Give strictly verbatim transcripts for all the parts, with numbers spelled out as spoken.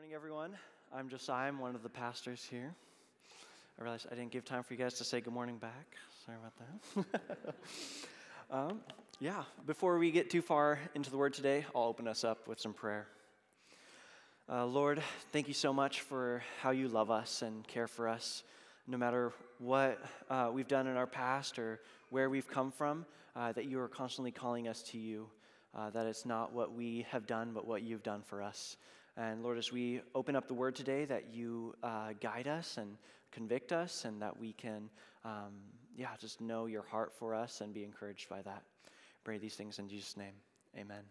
Morning, everyone. I'm Josiah. I'm one of the pastors here. I realized I didn't give time for you guys to say good morning back. Sorry about that. um, yeah, before we get too far into the Word today, I'll open us up with some prayer. Uh, Lord, thank you so much for how you love us and care for us. No matter what uh, we've done in our past or where we've come from, uh, that you are constantly calling us to you, uh, that it's not what we have done, but what you've done for us. And Lord, as we open up the Word today, that you uh, guide us and convict us, and that we can, um, yeah, just know your heart for us and be encouraged by that. Pray these things in Jesus' name. Amen.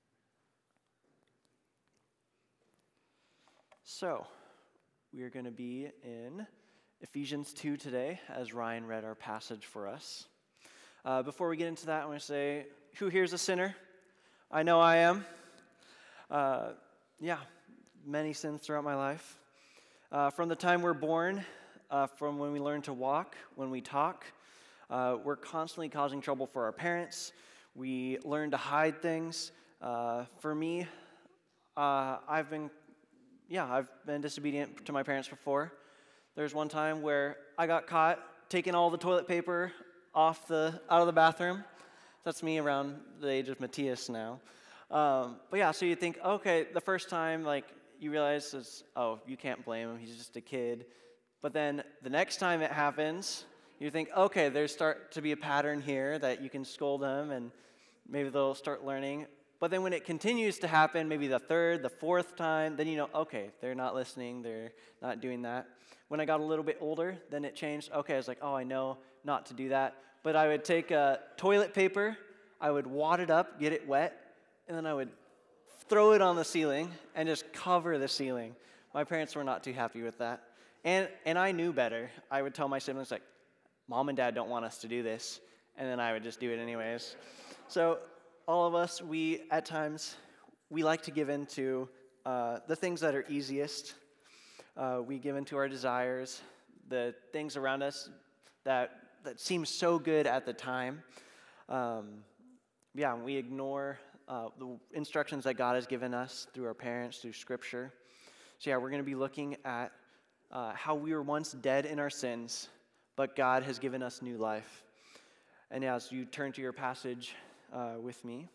So, we are going to be in Ephesians two today, as Ryan read our passage for us. Uh, before we get into that, I want to say, who here is a sinner? I know I am. Uh, yeah, many sins throughout my life. Uh, from the time we're born, uh, from when we learn to walk, when we talk, uh, we're constantly causing trouble for our parents. We learn to hide things. Uh, for me, uh, I've been, yeah, I've been disobedient to my parents before. There's one time where I got caught taking all the toilet paper off the out of the bathroom. That's me around the age of Matthias now. Um, but yeah, so you think, okay, the first time, like, you realize, it's, oh, you can't blame him, he's just a kid. But then the next time it happens, you think, okay, there's start to be a pattern here that you can scold them, and maybe they'll start learning. But then when it continues to happen, maybe the third, the fourth time, then you know, okay, they're not listening, they're not doing that. When I got a little bit older, then it changed. Okay, I was like, oh, I know not to do that. But I would take uh, toilet paper, I would wad it up, get it wet, and then I would throw it on the ceiling and just cover the ceiling. My parents were not too happy with that. And and I knew better. I would tell my siblings, like, Mom and Dad don't want us to do this. And then I would just do it anyways. So all of us, we, at times, we like to give in to uh, the things that are easiest. Uh, we give in to our desires, the things around us that, that seem so good at the time. Um, yeah, we ignore Uh, the instructions that God has given us through our parents, through Scripture. So yeah, we're going to be looking at uh, how we were once dead in our sins, but God has given us new life. And yeah, as you turn to your passage uh, with me,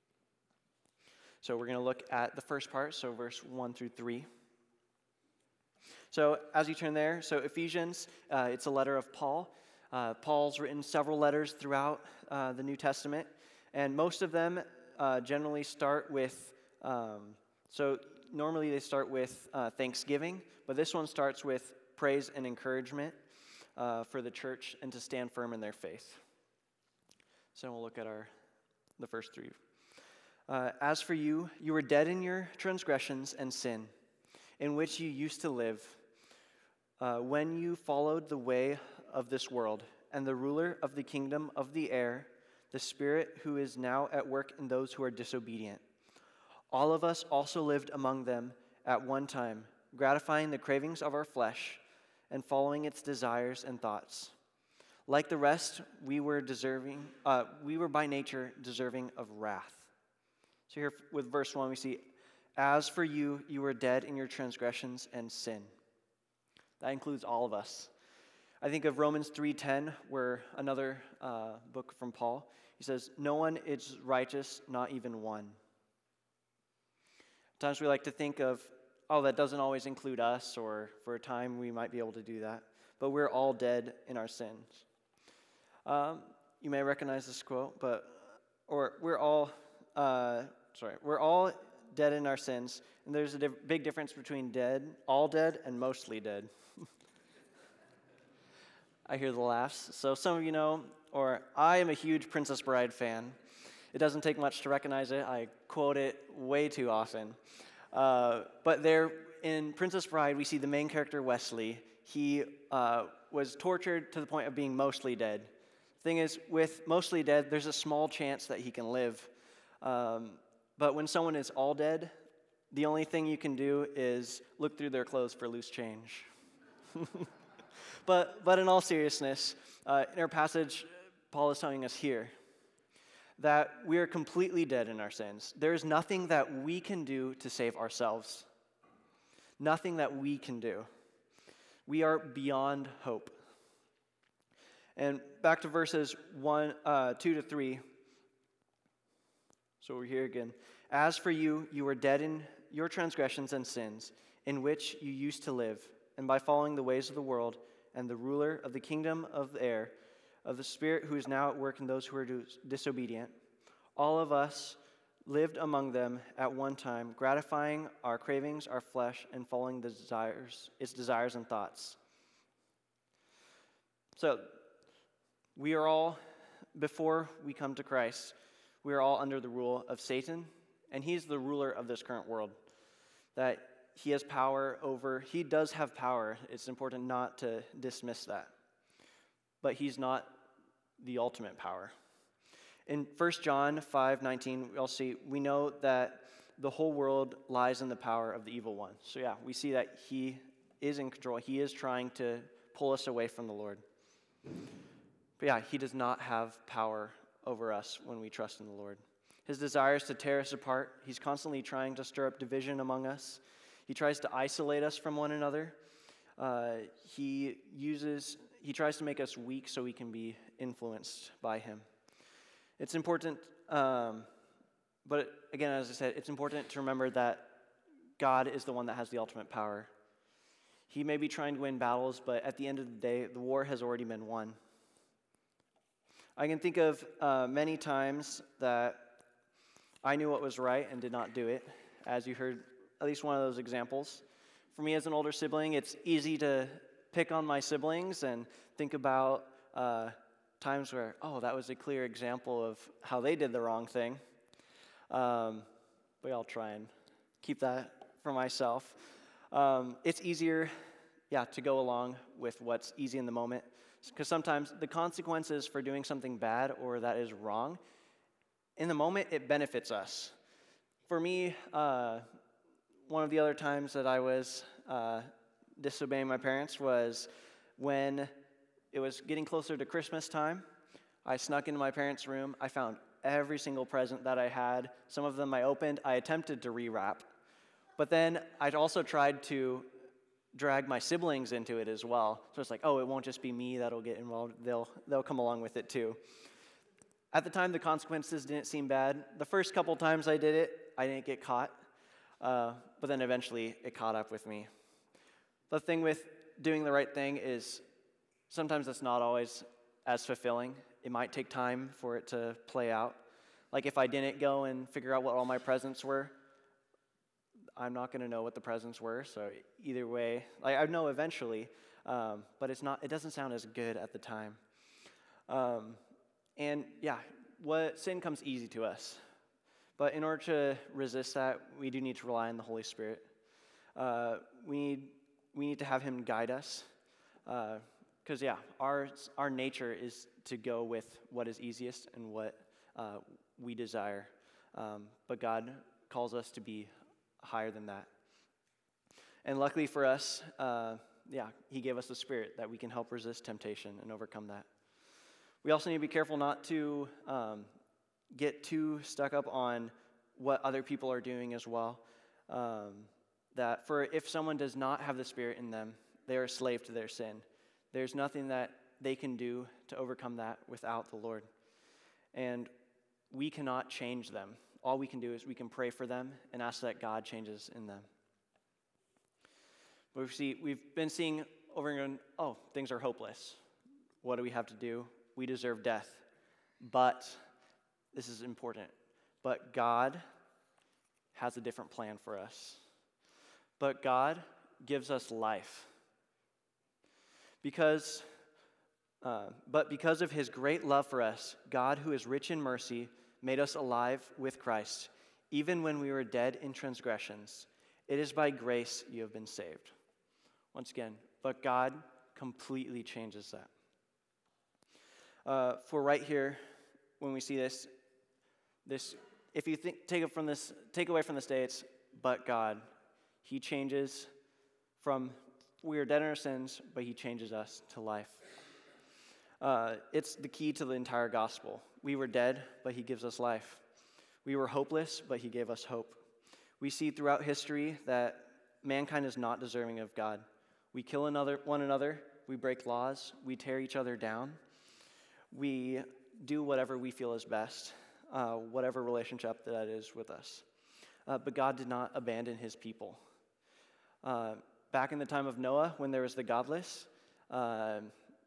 so we're going to look at the first part, so verse one through three. So as you turn there, so Ephesians, uh, it's a letter of Paul. Uh, Paul's written several letters throughout uh, the New Testament, and most of them Uh, generally start with, um, so normally they start with uh, thanksgiving, but this one starts with praise and encouragement uh, for the church and to stand firm in their faith. So we'll look at our the first three. Uh, As for you, you were dead in your transgressions and sin, in which you used to live, uh, when you followed the way of this world and the ruler of the kingdom of the air, the Spirit who is now at work in those who are disobedient. All of us also lived among them at one time, gratifying the cravings of our flesh and following its desires and thoughts. Like the rest, we were deserving. Uh, we were by nature deserving of wrath. So here with verse one, we see, as for you, you were dead in your transgressions and sin. That includes all of us. I think of Romans three ten, where another uh, book from Paul, he says, no one is righteous, not even one. Sometimes we like to think of, oh, that doesn't always include us, or for a time we might be able to do that. But we're all dead in our sins. Um, you may recognize this quote, but, or we're all, uh, sorry, we're all dead in our sins, and there's a diff- big difference between dead, all dead, and mostly dead. I hear the laughs. So some of you know, or I am a huge Princess Bride fan. It doesn't take much to recognize it. I quote it way too often. Uh, but there, in Princess Bride, we see the main character, Wesley. He uh, was tortured to the point of being mostly dead. Thing is, with mostly dead, there's a small chance that he can live. Um, but when someone is all dead, the only thing you can do is look through their clothes for loose change. But but in all seriousness, uh, in our passage, Paul is telling us here that we are completely dead in our sins. There is nothing that we can do to save ourselves. Nothing that we can do. We are beyond hope. And back to verses one, uh, two to three. So we're here again. As for you, you were dead in your transgressions and sins, in which you used to live, and by following the ways of the world and the ruler of the kingdom of the air, of the Spirit who is now at work in those who are disobedient. All of us lived among them at one time, gratifying our cravings, our flesh, and following the desires, its desires and thoughts. So, we are all, before we come to Christ, we are all under the rule of Satan, and he's the ruler of this current world. That he has power over, he does have power. It's important not to dismiss that. But he's not the ultimate power. In First John five nineteen, we'll see, we know that the whole world lies in the power of the evil one. So yeah, we see that he is in control. He is trying to pull us away from the Lord. But yeah, he does not have power over us when we trust in the Lord. His desire is to tear us apart. He's constantly trying to stir up division among us. He tries to isolate us from one another. Uh, he uses, he tries to make us weak so we can be influenced by him. It's important, um, but again, as I said, it's important to remember that God is the one that has the ultimate power. He may be trying to win battles, but at the end of the day, the war has already been won. I can think of uh, many times that I knew what was right and did not do it, as you heard at least one of those examples. For me as an older sibling, it's easy to pick on my siblings and think about uh, times where, oh, that was a clear example of how they did the wrong thing. Um, but I'll try and keep that for myself. Um, it's easier, yeah, to go along with what's easy in the moment, because sometimes the consequences for doing something bad or that is wrong, in the moment, it benefits us. For me, uh, one of the other times that I was uh, disobeying my parents was when it was getting closer to Christmas time. I snuck into my parents' room. I found every single present that I had. Some of them I opened. I attempted to rewrap. But then I also tried to drag my siblings into it as well. So it's like, oh, it won't just be me that'll get involved. They'll, they'll come along with it too. At the time, the consequences didn't seem bad. The first couple times I did it, I didn't get caught. Uh, but then eventually, it caught up with me. The thing with doing the right thing is sometimes it's not always as fulfilling. It might take time for it to play out. Like if I didn't go and figure out what all my presents were, I'm not going to know what the presents were. So either way, like I know eventually, um, but it's not. It doesn't sound as good at the time. Um, and yeah, what sin comes easy to us. But in order to resist that, we do need to rely on the Holy Spirit. Uh, we need we need to have Him guide us. Because uh, yeah, our our nature is to go with what is easiest and what uh, we desire. Um, but God calls us to be higher than that. And luckily for us, uh, yeah, He gave us the Spirit that we can help resist temptation and overcome that. We also need to be careful not to um, get too stuck up on what other people are doing as well. Um, that for if someone does not have the Spirit in them, they are a slave to their sin. There's nothing that they can do to overcome that without the Lord. And we cannot change them. All we can do is we can pray for them and ask that God changes in them. But we see, we've been seeing over and over, oh, things are hopeless. What do we have to do? We deserve death. But, this is important, but God has a different plan for us. But God gives us life. Because, uh, but because of His great love for us, God, who is rich in mercy, made us alive with Christ, even when we were dead in transgressions. It is by grace you have been saved. Once again, but God completely changes that. Uh, for right here, when we see this, this if you think, take it from this, take away from this day, it's but God. He changes from we are dead in our sins, but He changes us to life. Uh, it's the key to the entire gospel. We were dead, but He gives us life. We were hopeless, but He gave us hope. We see throughout history that mankind is not deserving of God. We kill another, one another, we break laws, we tear each other down, we do whatever we feel is best, uh, whatever relationship that is with us. Uh, but God did not abandon his people. Uh, back in the time of Noah, when there was the godless, uh,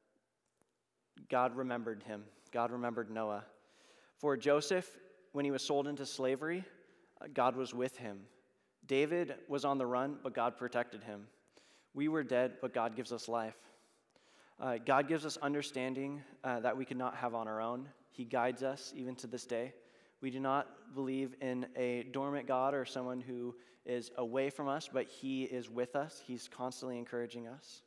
God remembered him. God remembered Noah. For Joseph, when he was sold into slavery, uh, God was with him. David was on the run, but God protected him. We were dead, but God gives us life. Uh, God gives us understanding uh, that we could not have on our own. He guides us even to this day. We do not believe in a dormant God or someone who is away from us, but he is with us. He's constantly encouraging us.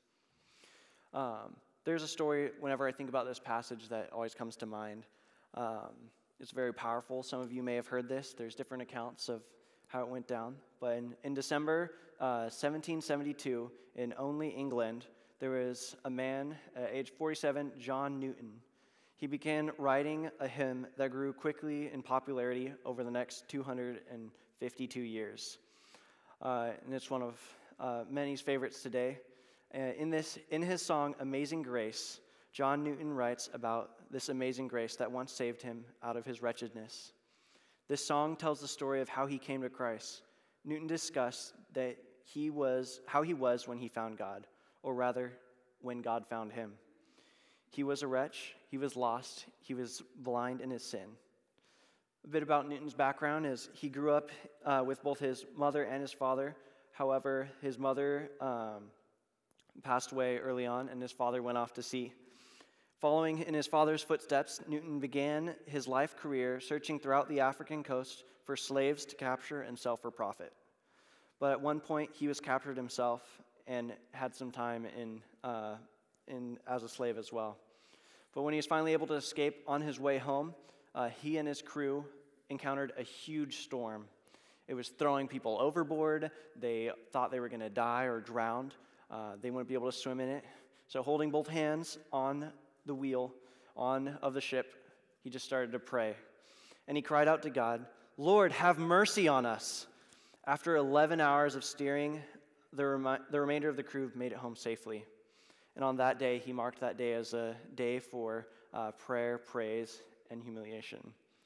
Um, there's a story whenever I think about this passage that always comes to mind. Um, it's very powerful. Some of you may have heard this. There's different accounts of how it went down. But in, in December uh, seventeen seventy-two, in Only, England, there was a man at age forty-seven, John Newton. He began writing a hymn that grew quickly in popularity over the next two hundred fifty-two years. Uh, and it's one of uh, many's favorites today. Uh, in this, in his song, Amazing Grace, John Newton writes about this amazing grace that once saved him out of his wretchedness. This song tells the story of how he came to Christ. Newton discussed that he was how he was when he found God, or rather, when God found him. He was a wretch, he was lost, he was blind in his sin. A bit about Newton's background is he grew up uh, with both his mother and his father. However, his mother um, passed away early on, and his father went off to sea. Following in his father's footsteps, Newton began his life career searching throughout the African coast for slaves to capture and sell for profit. But at one point, he was captured himself and had some time in, uh, in as a slave as well. But when he was finally able to escape on his way home, uh, he and his crew encountered a huge storm. It was throwing people overboard. They thought they were going to die or drown. Uh, they wouldn't be able to swim in it. So holding both hands on the wheel on of the ship, he just started to pray. And he cried out to God, "Lord, have mercy on us." After eleven hours of steering, the, remi- the remainder of the crew made it home safely. And on that day, he marked that day as a day for uh, prayer, praise, and humiliation.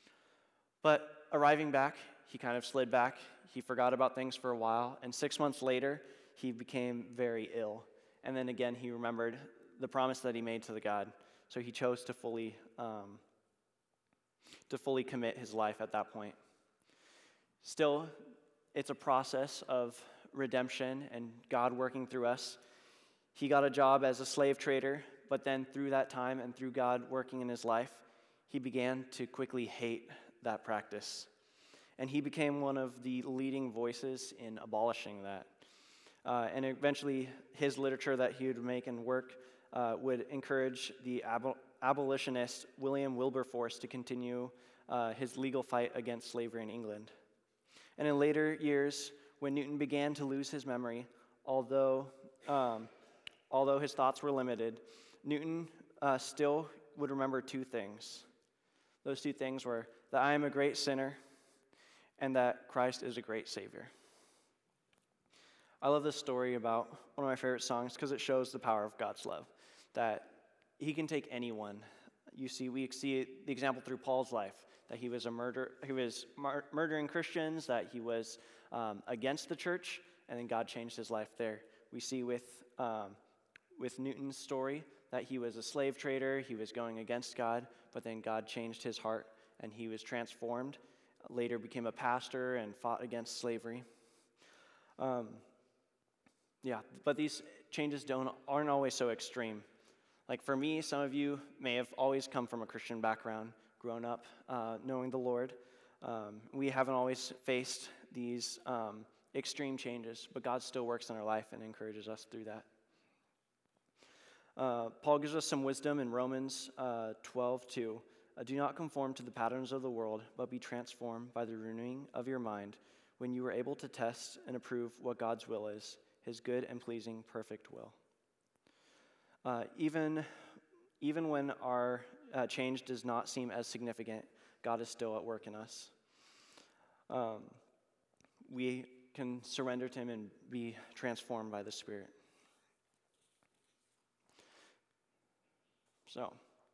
But arriving back, he kind of slid back. He forgot about things for a while. And six months later, he became very ill. And then again, he remembered the promise that he made to the God. So he chose to fully, um, to fully commit his life at that point. Still, it's a process of redemption and God working through us. He got a job as a slave trader, but then through that time and through God working in his life, he began to quickly hate that practice. And he became one of the leading voices in abolishing that. Uh, and eventually, his literature that he would make and work uh, would encourage the ab- abolitionist William Wilberforce to continue uh, his legal fight against slavery in England. And in later years, when Newton began to lose his memory, although um, although his thoughts were limited, Newton uh, still would remember two things. Those two things were that I am a great sinner and that Christ is a great Savior. I love this story about one of my favorite songs because it shows the power of God's love, that he can take anyone. You see, we see the example through Paul's life, that he was a murder, he was mur- murdering Christians, that he was um, against the church, and then God changed his life there. We see with um, with Newton's story that he was a slave trader, he was going against God, but then God changed his heart, and he was transformed. Later became a pastor and fought against slavery. Um, yeah, but these changes don't aren't always so extreme. Like for me, some of you may have always come from a Christian background, grown up uh, knowing the Lord. Um, we haven't always faced these um, extreme changes, but God still works in our life and encourages us through that. Uh, Paul gives us some wisdom in Romans uh, twelve two. Uh, Do not conform to the patterns of the world, but be transformed by the renewing of your mind, when you are able to test and approve what God's will is, his good and pleasing perfect will. Uh, even, even when our uh, change does not seem as significant, God is still at work in us. Um, we can surrender to him and be transformed by the Spirit. So,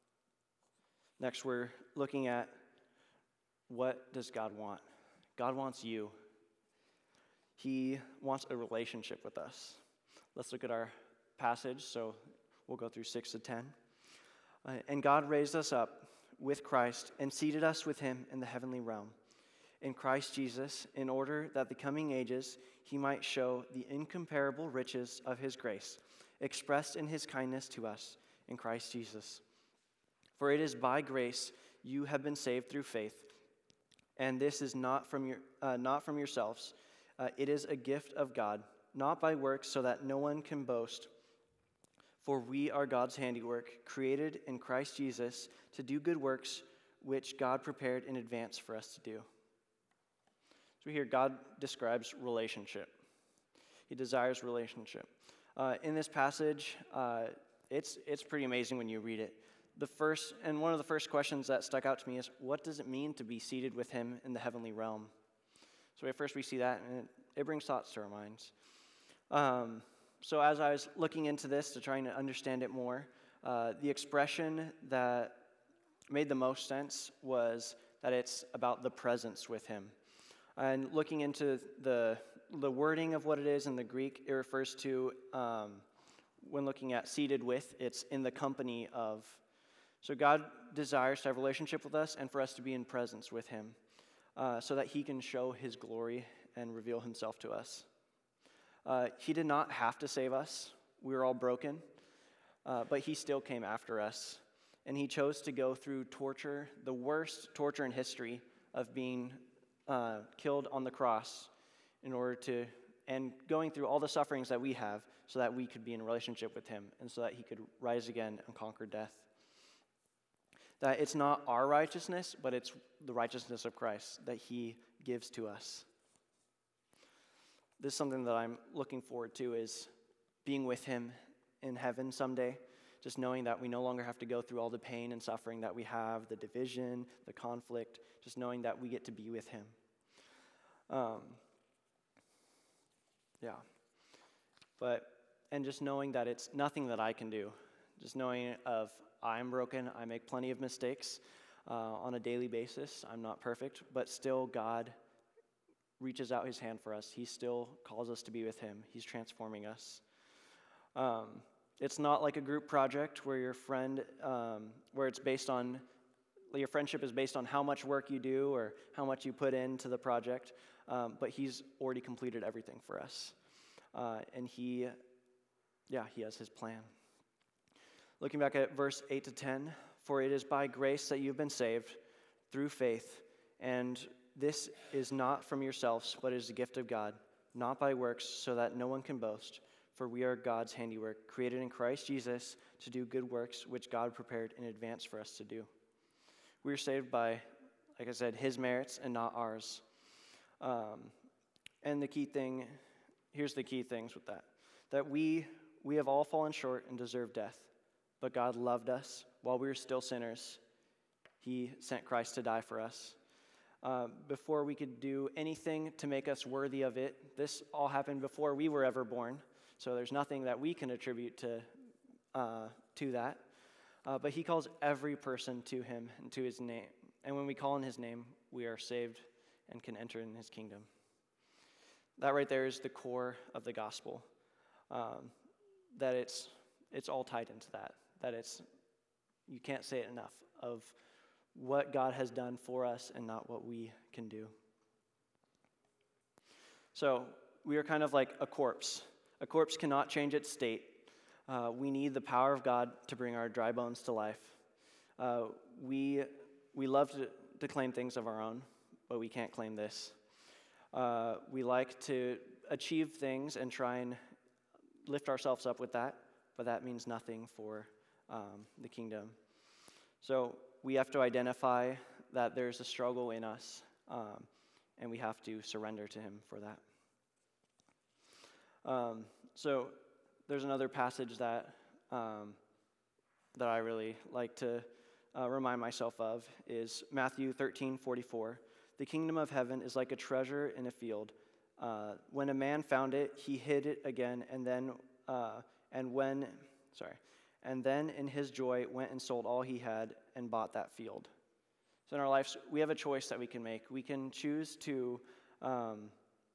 next we're looking at what does God want? God wants you. He wants a relationship with us. Let's look at our passage. So we'll go through six to ten. Uh, and God raised us up with Christ and seated us with him in the heavenly realm, in Christ Jesus, in order that the coming ages he might show the incomparable riches of his grace, expressed in his kindness to us in Christ Jesus. For it is by grace you have been saved through faith, and this is not from your uh, not from yourselves. Uh, it is a gift of God, not by works, so that no one can boast. For we are God's handiwork, created in Christ Jesus to do good works, which God prepared in advance for us to do. So here, God describes relationship. He desires relationship. Uh, in this passage, uh, it's it's pretty amazing when you read it. The first, and one of the first questions that stuck out to me is, what does it mean to be seated with him in the heavenly realm? So at first we see that, and it, it brings thoughts to our minds. Um, so as I was looking into this to trying to understand it more, uh, the expression that made the most sense was that it's about the presence with him. And looking into the the wording of what it is in the Greek, it refers to, um, when looking at seated with, it's in the company of. So God desires to have a relationship with us and for us to be in presence with him, uh, so that he can show his glory and reveal himself to us. Uh, he did not have to save us. We were all broken, uh, but he still came after us. And he chose to go through torture, the worst torture in history of being uh, killed on the cross in order to, and going through all the sufferings that we have so that we could be in a relationship with him and so that he could rise again and conquer death. That it's not our righteousness, but it's the righteousness of Christ that he gives to us. This is something that I'm looking forward to, is being with him in heaven someday, just knowing that we no longer have to go through all the pain and suffering that we have, the division, the conflict, just knowing that we get to be with him. Um, yeah. But, and just knowing that it's nothing that I can do, just knowing of I'm broken, I make plenty of mistakes uh, on a daily basis. I'm not perfect, but still God reaches out his hand for us. He still calls us to be with him. He's transforming us. Um, it's not like a group project where your friend, um, where it's based on, your friendship is based on how much work you do or how much you put into the project, um, but he's already completed everything for us. Uh, and he, yeah, he has his plan. Looking back at verse eight to ten, for it is by grace that you've been saved through faith, and this is not from yourselves, but is a gift of God, not by works, so that no one can boast. For we are God's handiwork, created in Christ Jesus to do good works, which God prepared in advance for us to do. We are saved by, like I said, his merits and not ours. Um, and the key thing, here's the key things with that, that we we have all fallen short and deserve death. But God loved us while we were still sinners. He sent Christ to die for us. Uh, before we could do anything to make us worthy of it, this all happened before we were ever born. So there's nothing that we can attribute to uh, to that. Uh, but he calls every person to him and to his name. And when we call in his name, we are saved and can enter in his kingdom. That right there is the core of the gospel. Um, that it's it's all tied into that. That it's, you can't say it enough, of what God has done for us and not what we can do. So we are kind of like a corpse. A corpse cannot change its state. Uh, we need the power of God to bring our dry bones to life. Uh, we we love to, to claim things of our own, but we can't claim this. Uh, we like to achieve things and try and lift ourselves up with that, but that means nothing for um, the kingdom. So we have to identify that there's a struggle in us, um, and we have to surrender to him for that. Um, so there's another passage that um, that I really like to uh, remind myself of, is Matthew thirteen forty-four. The kingdom of heaven is like a treasure in a field, Uh, when a man found it, he hid it again, and then uh, and when sorry, and then in his joy went and sold all he had and bought that field. So in our lives, we have a choice that we can make. We can choose to um,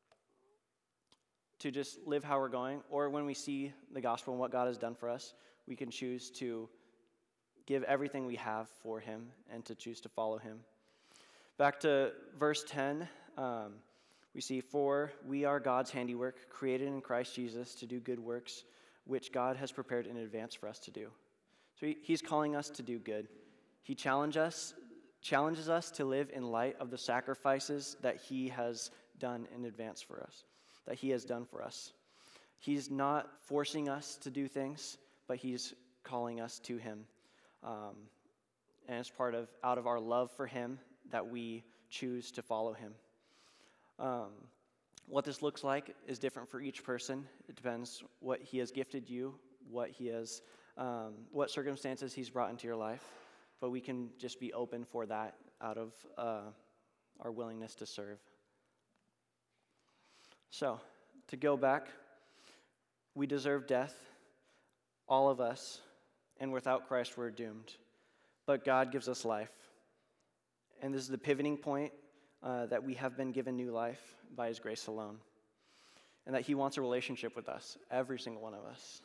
to just live how we're going, or when we see the gospel and what God has done for us, we can choose to give everything we have for him and to choose to follow him. Back to verse ten, um, we see, "For we are God's handiwork, created in Christ Jesus to do good works, which God has prepared in advance for us to do." So he, he's calling us to do good. He challenge us, challenges us to live in light of the sacrifices that he has done in advance for us, that he has done for us. He's not forcing us to do things, but he's calling us to him. Um, and it's part of, out of our love for him, that we choose to follow him. Um, what this looks like is different for each person. It depends what he has gifted you, what he has, um, what circumstances he's brought into your life. But we can just be open for that out of uh, our willingness to serve. So, to go back, we deserve death, all of us, and without Christ we're doomed. But God gives us life. And this is the pivoting point, uh, that we have been given new life by his grace alone. And that he wants a relationship with us, every single one of us.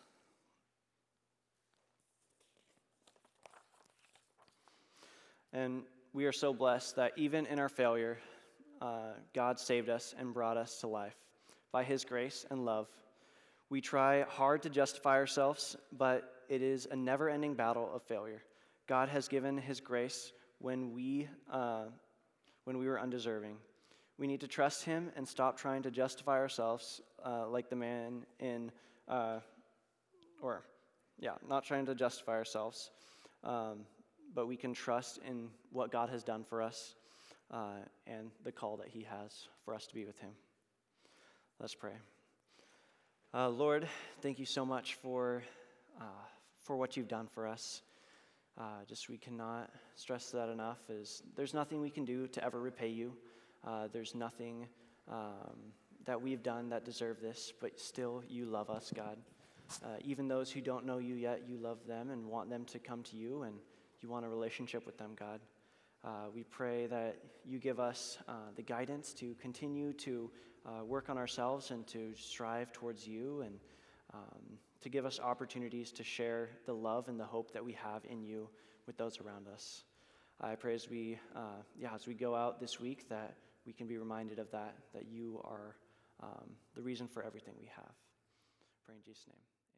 And we are so blessed that even in our failure, uh, God saved us and brought us to life by his grace and love. We try hard to justify ourselves, but it is a never-ending battle of failure. God has given his grace when we uh, when we were undeserving. We need to trust him and stop trying to justify ourselves uh, like the man in, uh, or, yeah, not trying to justify ourselves, um, but we can trust in what God has done for us uh, and the call that he has for us to be with him. Let's pray. Uh, Lord, thank you so much for uh, for what you've done for us. Uh, just we cannot stress that enough. Is there's nothing we can do to ever repay you. Uh, there's nothing um, that we've done that deserve this, but still you love us, God. Uh, even those who don't know you yet, you love them and want them to come to you, and you want a relationship with them, God. Uh, we pray that you give us uh, the guidance to continue to uh, work on ourselves and to strive towards you, and um, to give us opportunities to share the love and the hope that we have in you with those around us. I pray as we, uh, yeah, as we go out this week that we can be reminded of that, that you are um, the reason for everything we have. Pray in Jesus' name.